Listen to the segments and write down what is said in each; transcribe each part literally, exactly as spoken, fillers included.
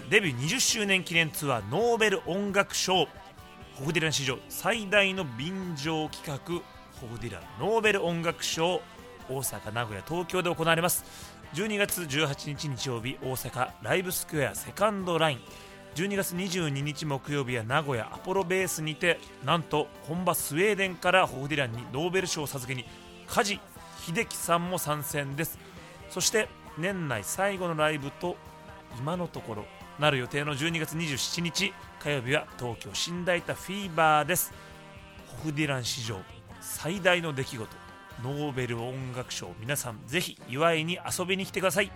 デビューにじゅっしゅうねん記念ツアーノーベル音楽賞、ホフディラン史上最大の便乗企画、ホフディランノーベル音楽賞、大阪、名古屋、東京で行われます。じゅうにがつじゅうはちにち日曜日、大阪ライブスクエアセカンドライン、じゅうにがつにじゅうににち木曜日は名古屋アポロベースにて、なんと本場スウェーデンからホフディランにノーベル賞を授けに梶秀樹さんも参戦です。そして年内最後のライブと今のところなる予定のじゅうにがつにじゅうしちにち火曜日は東京新大田フィーバーです。ホフディラン史上最大の出来事、ノーベル音楽賞、皆さんぜひ祝いに遊びに来てください。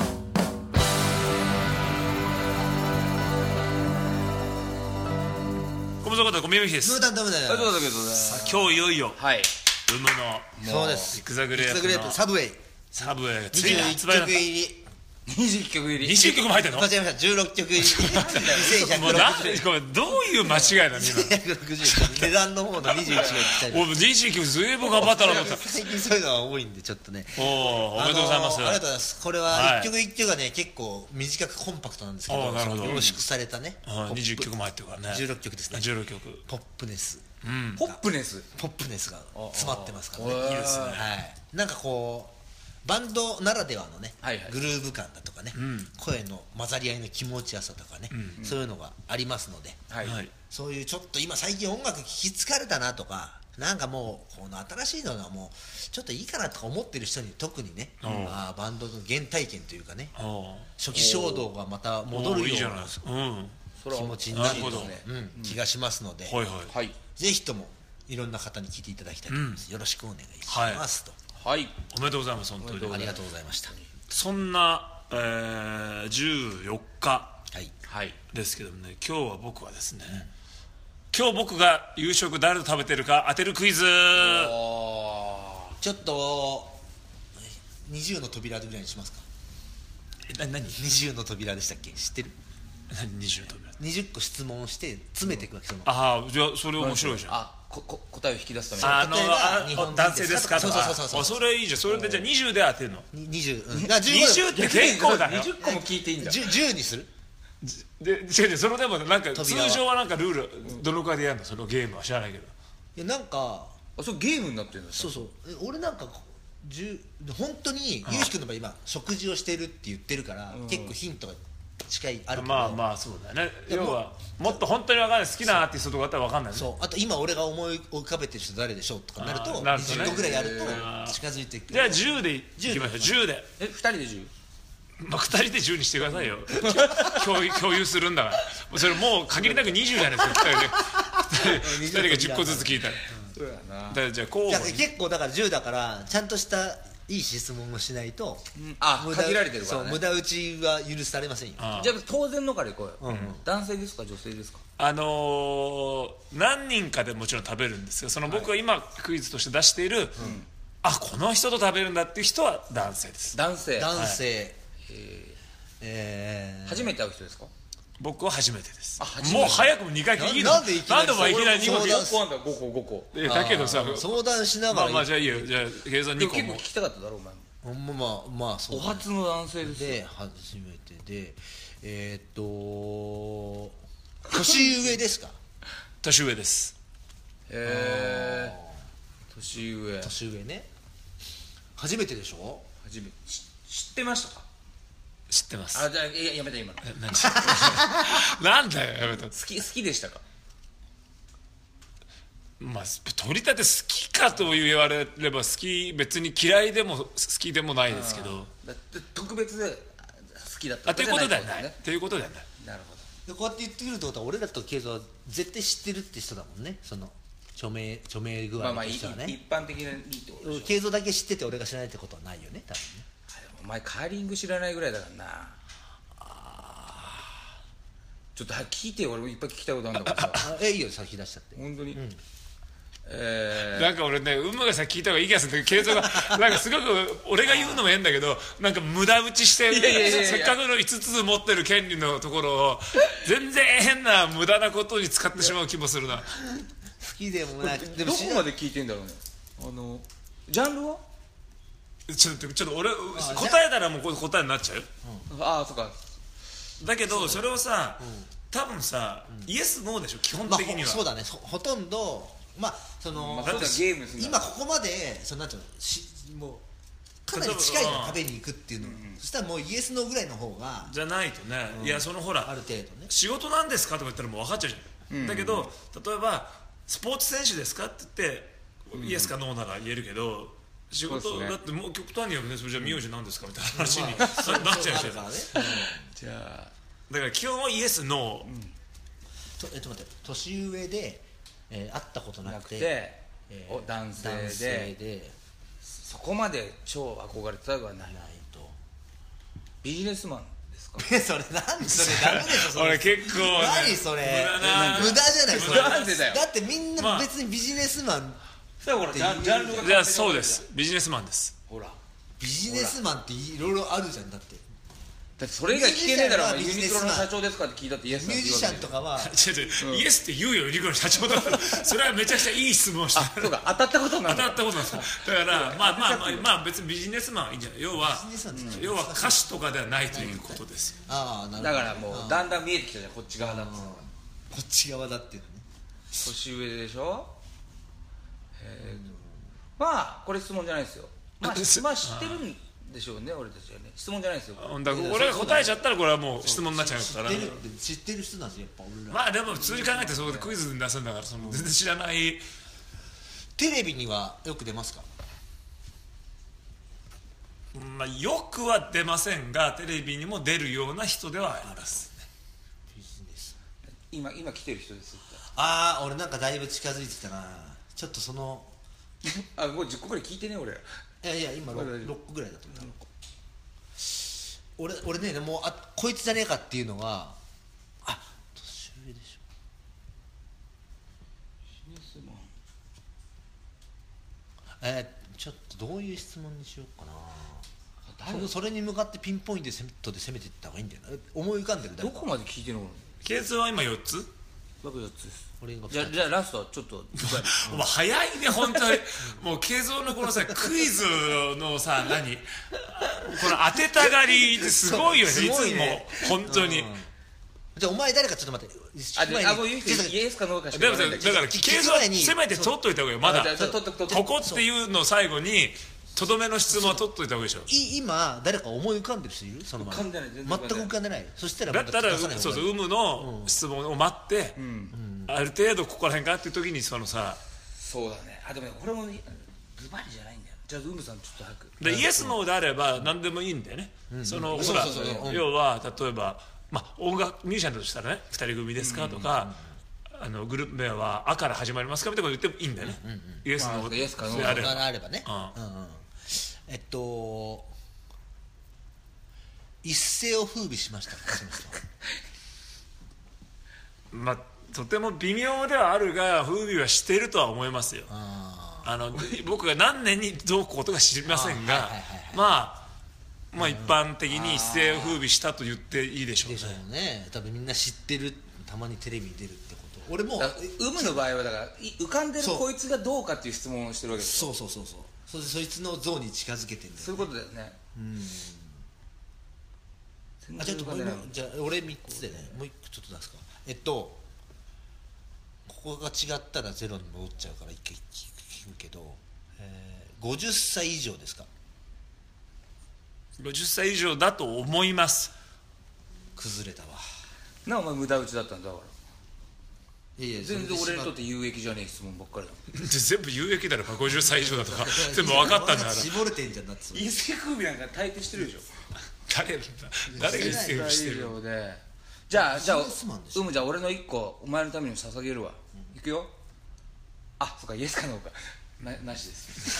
ご無沙汰こと小宮美です。 ムータンダムだよ。 さあ今日いよいよ、 はい、 有無のそうです。 ビッグザグレープのビッグザグレープサブウェイサブウェイがつにじゅういっいに発売だった。 きょく入りにじゅういっきょく入りにじゅっきょくも入ってんの？ 間違えました。じゅうろっきょく入りにせんひゃくもうろくじゅうなんこれどういう間違いなの今にせんひゃくろくじゅう値段の方のにじゅういちが来たり、 俺にじゅうきょくずいぶん頑張ったなと思った。 最近そういうのが多いんでちょっとね。 おお、おめでとうございます。 あのーありがとうございます。これははい一曲一曲がね結構短くコンパクトなんですけど、 あーなるほど凝縮されたね、 はいにじゅっきょくも入ってるからね。 じゅうろっきょくですね。 じゅうろっきょく。 ポップネスうん。 ポップネスポップネスが詰まってますからね。 ああいいですね。はい。なんかこうバンドならではのね、 はいはいグルーヴ感だとかね、 ん声の混ざり合いの気持ちよさとかね、そういうのがありますので、 はいはい。 そういうちょっと今最近音楽聴き疲れたなとか、なんかもうこの新しいのはもうちょっといいかなとか思ってる人に特にね、 うんあーバンドの原体験というかね、 おお。 初期衝動がまた戻るおーいいじようなゃないですか。うん。 それは気持ちになるなるほどうん気がしますので、 はいはい。 はいぜひともいろんな方に聴いていただきたいと思います。よろしくお願いしますと。 はいおめでとうございます本当に。 ありがとうございました。 そんな、えー、じゅうよっかはい。 はいですけどもね、今日は僕はですね、今日僕が夕食誰と食べてるか当てるクイズ。 あちょっとにじゅうの扉ぐらいにしますか。 えな何にじゅうの扉でしたっけ？知ってる？ 何にじゅうとにじゅっこ質問して詰めていくわけ。そのああ、じゃあそれ面白いじゃん。 あここ答えを引き出すためにあの例えばあ日本人男性ですかとか。 そうそうそうそうあそれいいじゃん。それでじゃあにじゅうで当てるの。 ににじゅう、うん、あじゅうにじゅうって結構だよ。 にじゅっこも聞いていいんだ。 じゅうじゅうにする？ で違う違う、それでもなんか通扉は常はなんかルールどのくらいでやるのそのゲームは知らないけど。 いやなんかあそれゲームになってるんですか。 そうそうえ俺なんかじゅう本当にゆうひくんの場合今食事をしてるって言ってるから、結構ヒントが近いあるけど、 まあまあそうだね。 でも要はもっと本当に分かんない好きなアーティストとかだったら分かんないね。 そうあと今俺が思い浮かべてる人誰でしょうとかなるあとーなるほどねにじゅっこぐらいやるあーと近づいていく。 じゃあじゅうでいきましょう。じゅうで。 え二人でじゅう。 まあ、ふたりでじゅうにしてくださいよ。共有共有するんだから。もうそれもう限りなくにじゅうじゃないですか。ふたりでふたりがじゅっこずつ聞いたら。 そうやなだからじゃあ交いや互に。 結構だからじゅうだからちゃんとしたいい質問をしないと、 あ無駄限られてるからねそう無駄打ちは許されませんよ。 あじゃあ当然のからいこうよ、 うんうん男性ですか女性ですか。 あのー、何人かでもちろん食べるんですよ。その僕が今クイズとして出している、あこの人と食べるんだっていう人は男性です。 男性男性、 ええーー初めて会う人ですか。 僕は初めてです。 あ初めてもう早くもにかい聞いていいの？ ななんでいきなりなんでお前いきなりにこそうだごこあんだごこごこ。 いやだけどさ、 相談しながらまあまあじゃあいいよ。じゃあ計算にこもでも結構聞きたかっただろお前も。 ほんままあまあそうお初の男性ですよ。 で初めてでえー、っと年上ですか？ 年上です。 へえ年上年上ね。初めてでしょ？ 初めてし知ってましたか。 知ってます。 あじゃあいややめた今の。好何なんだよやめた。 き好きでしたか。 まあ取り立て好きかと言われれば好き、別に嫌いでも好きでもないですけど、 だって特別で好きだったあということではないじゃね。 ということではない。 なるほど。 でこうやって言ってくるってことは俺らとケイゾは絶対知ってるって人だもんね。その著名著名具合まあまあいいとしてはね。 一般的ないいってことでしょ。 ケイゾだけ知ってて俺が知らないってことはないよね多分ね。 お前カーリング知らないぐらいだからな。ちょっと聞いてよ俺もいっぱい聞きたいことあるんだからさ。 あえいいよ先出しちゃって。 本当に。えなんか俺ね、有無がさ聞いた方がいい気がするんだけど、継続がなんかすごく俺が言うのも変だけど、なんか無駄打ちしていやいやいやいやせっかくのいつつ持ってる権利のところを全然変な無駄なことに使ってしまう気もするな。 好きでもない。 ー、どこまで聞いてんだろうね。あのジャンルは。 ちょっとちょっと俺答えたらもうこれ答えになっちゃうよ。 ああそっか。 だけどそれをさ、多分さ、イエスノーでしょ基本的には、 まあ、そうだね ほ, ほとんどまあその、 まあ、だってゲームするんだ今ここまでそのなんていうのしもうかなり近いじゃん食べに行くっていうの、うん、そしたらもうイエスノーぐらいの方がじゃないとね、うん、いやそのほらある程度ね仕事なんですかとか言ったらもう分かっちゃうじゃん、うん、だけど例えばスポーツ選手ですかって言って、うん、イエスかノーなら言えるけど仕事、ね、だってもう極端にはねそれじゃ名字なんですかみたいな話に、まあ、なっちゃうじゃん、ね、 じゃあだから基本はイエスノー、うん、 とえっと待って年上で、えー、会ったことなくて、 なくてえー、男性 で, 男性でそこまで超憧れてたわけはないないとビジネスマンですかそれ何それダメでしょそれ俺結構、ね、 何それ無駄じゃないそれなんでだよだってみんな別にビジネスマンってほらジャンジャンルがじゃあそうですビジネスマンですほらビジネスマンっていろいろあるじゃんだってだってそれ以外聞けねえだろユニクロの社長ですかって聞いたってイエスミュージシャンとかは違う違う、うん、イエスって言うよユニクロの社長だったらそれはめちゃくちゃいい質問してあそうか当たったことなんだ当たったことなんですだからまあまあまあ、まあ、別にビジネスマンはいいんじゃない要は、うん、要は歌手とかではないということですよああなるほどだからもうだんだん見えてきたじゃんこっち側だってこっち側だっていうのね年上でしょえー、まあこれ質問じゃないですよまあ、まあ、知ってるんでしょうね俺たちはね質問じゃないですよだから俺が答えちゃったらこれはもう質問になっちゃうから知ってる知ってる人なんですよやっぱ俺らまあでも普通に考えてそこでクイズに出すんだからその全然知らないテレビにはよく出ますかまあよくは出ませんがテレビにも出るような人ではありますねビジネス今今来てる人ですああ俺なんかだいぶ近づいてきたなちょっとそのあもうじゅっこぐらい聞いてね俺いやいや今 6, ろっこぐらいだと思う俺俺ねもうあこいつじゃねえかっていうのはあ年上でしょビジネスマンえー、ちょっとどういう質問にしようかなそ, それに向かってピンポイントで攻めていった方がいいんだよな思い浮かんでるどこまで聞いてるのケースは今よっつ僕よっつです俺がじゃあじゃあラストちょっとお前早いね本当にもう慶三のこのさクイズのさ何この当てたがりすごいよねいつも本当に、うん、 じゃあお前誰かちょっと待ってあであもう言うけどイエスかノーかしか言わないんだだから慶三せめて取っといた方がいいよまだここっていうのを最後にとどめの質問は取っといた方がいいでしょ今誰か思い浮かんでる人いるその前浮かんでない全然全く浮かんでないそしたらだったらそうそう有無の質問を待って、うん、ある程度ここら辺かっていう時にそのさそうだねあでもねこれもズバリじゃないんだよじゃあウムさんちょっと早くでイエスノーであれば何でもいいんだよね、うん、そのほら要は例えばまあ音楽ミュージシャンだとしたらねふたり組ですか、うん、とか、うん、あのグループ名は「あ」から始まりますかみたいなこと言ってもいいんだよね、うんうん、イエスノーイエスかノーであればね、うんうんうん、えっと一世を風靡しましたまあとても微妙ではあるが風靡はしているとは思いますよああの僕が何年にどうこうとか知りませんがまあまあ一般的に一世を風靡したと言っていいでしょうね。 でしょうね。多分みんな知ってるたまにテレビに出るってこと俺も有無の場合はだから浮かんでるこいつがどうかっていう質問をしてるわけですよ。そうそうそうそうそ, そいつの像に近づけてるんだよね。 そういうことだよね。 うんあちょっともうじゃあ俺みっつでねもういっこちょっと出すかえっとここが違ったらゼロに戻っちゃうから一回聞くけど、えー、ごじゅっさい以上ですかごじゅっさい以上だと思います崩れたわなお前無駄打ちだったんだからいやいや全然俺にとって有益じゃねえ質問ばっかりだ全部有益だろごじゅっさい以上だとか全部分かったんだから絞れてんじゃんなって一世風靡なんか大抵してるでしょ誰誰が一世風靡してるのじゃあじゃあうむじゃあ俺の一個お前のために捧げるわ、うん、いくよあそっかイエスかノーか な, なしです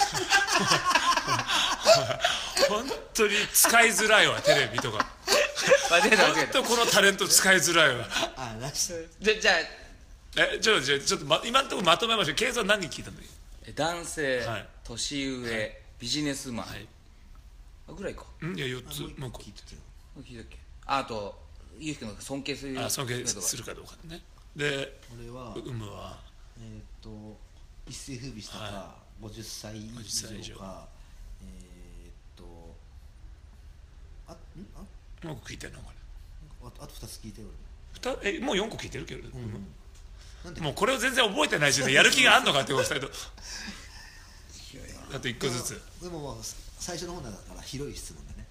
本当に使いづらいわテレビとか間違えた間違えた本当このタレント使いづらいわあなしじゃじゃあえちょっとちょっと、ま、今のところまとめましょう計算何人聞いたんだっけ男性、はい、年上、はい、ビジネスマン、はい、ぐらいかんいやよっつもう一個聞いてた聞いたっけあとゆうきくんが尊敬するあ尊敬するかどうかねで俺は有無はえー、っと一世風靡したか、はい、ごじゅっさい以上かえー、っとあんあもう聞いてんのこれあとあとふたつ聞いてよふたえもうよんこ聞いてるけど、 俺、うん、なんでもうこれを全然覚えてないしねやる気があんのかってお二人とあといっこずつ。 でもまあ最初の方だから広い質問だね。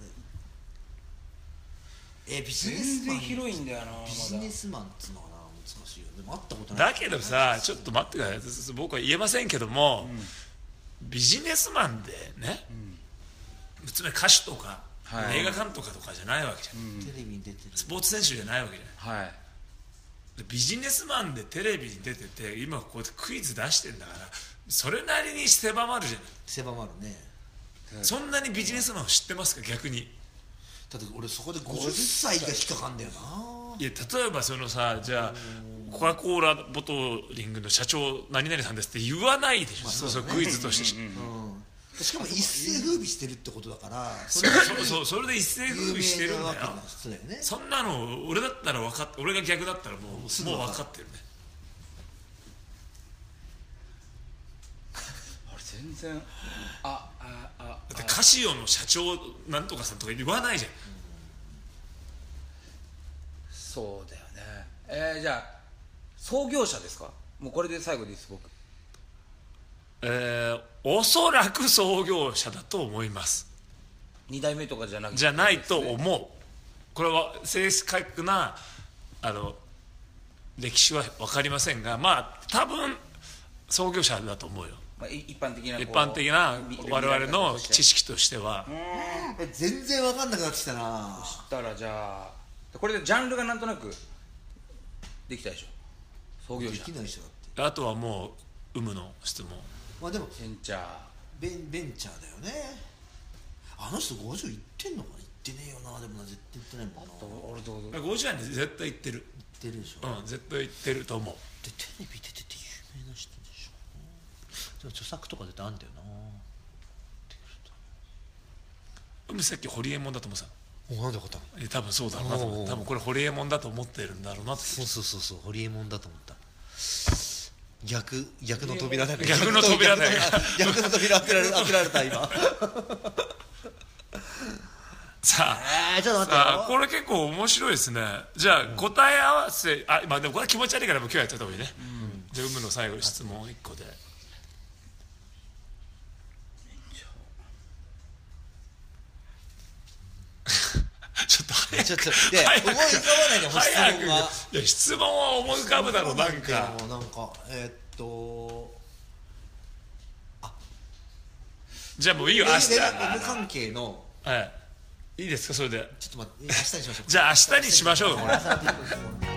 えビジネスマン全然広いんだよな。 ビジネスマンっつうのかな難しいよ。でも会ったことない。 だけどさちょっと待ってください、僕は言えませんけども、うん、ビジネスマンでね、うん、つまり歌手とか、はい、映画監督とかじゃないわけじゃん、うん、 テレビに出てるスポーツ選手じゃないわけじゃない、はい、ビジネスマンでテレビに出てて今こうやってクイズ出してんだからそれなりに狭まるじゃない。 狭まるね。 そんなにビジネスマンを知ってますか逆に。 だって俺そこでごじゅっさいが引っかかんだよな。 いや例えばそのさじゃあコカ・コーラボトリングの社長何々さんですって言わないでしょ、まあ そうそう、クイズとして、うんうんうん、しかも一世風靡してるってことだからそれそうそうそれで一世風靡してるんだよ。 そうだよね。 そんなの俺だったら分かって俺が逆だったらもうもう分かってるね。 全然あああだってカシオの社長なんとかさんとか言わないじゃん、うん、 そうだよね。えー、じゃあ創業者ですか。もうこれで最後でいいです僕。 えー、おそらく創業者だと思います。 に代目とかじゃなくて、ね、 じゃないと思う。これは正確なあの歴史は分かりませんがまあ多分創業者だと思うよ。 一般的な一般的な我々の知識としては。 うん全然分かんなくなってきたな。 そしたらじゃあこれでジャンルがなんとなくできたでしょ。創業者できない人だって。 あとはもう有無の質問。 まあでもベンチャーベン、ベンチャーだよね。あの人ごじゅういってんのかな。いってねえよな。でもな絶対いってないもんな。 俺どうぞごじゅうはね絶対いってる。いってるでしょ。 うん絶対いってると思う。 でテレビ出てて有名な人でしょ。でも著作とか出てあんだよな。 さっきホリエモンだと思ってた。 おなんで分かったの。 え多分そうだろうなと思って。多分これホリエモンだと思ってるんだろうなって。 そうそうそうそうホリエモンだと思った。逆逆の扉だね。 逆の扉だよ。 逆の扉開けられ開けられた今。 さあ、えー、ちょっと待ってよ。これ結構面白いですね。じゃあ答え合わせあまあでもこれ気持ち悪いからもう今日やっちゃった方がいいね。うん、じゃあ有無の最後に質問いっこで。ちょっと早くちょっとで思い浮かばないでも質問がいや質問は思い浮かぶだろうなんかなんかえー、っとあじゃあもういいよ明日 M 関係のはいいいですかそれでちょっと待って明日にしましょうじゃあ明日にしましょうこれ